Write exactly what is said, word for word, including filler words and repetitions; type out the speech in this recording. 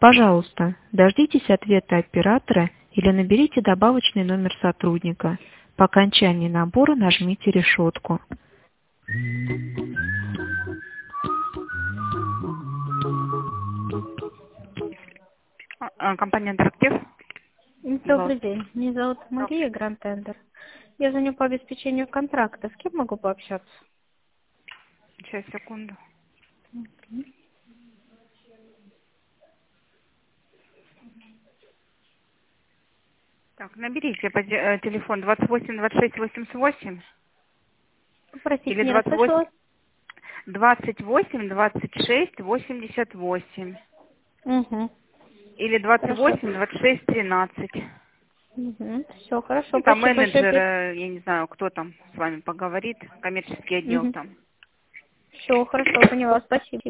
Пожалуйста, дождитесь ответа оператора или наберите добавочный номер сотрудника. По окончании набора нажмите решетку. А, а, Компания «Интерактив». Добрый день. Меня зовут Мария Грантендер. Я звоню по обеспечению контракта. С кем могу пообщаться? Сейчас, секунду. Так, наберите по те- э, телефон двадцать восемь двадцать шесть восемьдесят восемь Простите, или не двадцать восемь расслышала. двадцать восемь двадцать шесть восемьдесят восемь Угу. или двадцать Хорошо. восемь двадцать шесть тринадцать. Угу. Все, хорошо. Ну, там Спасибо большое. менеджер, э, я не знаю, кто там с вами поговорит, коммерческий отдел Угу. там. Все, хорошо, поняла. Спасибо.